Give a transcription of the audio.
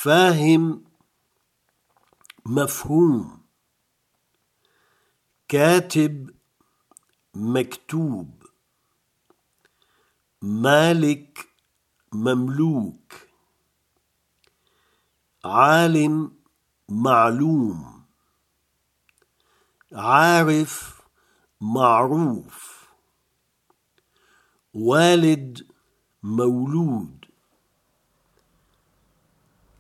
فاهم مفهوم، كاتب مكتوب، مالك مملوك، عالم معلوم، عارف معروف، والد مولود،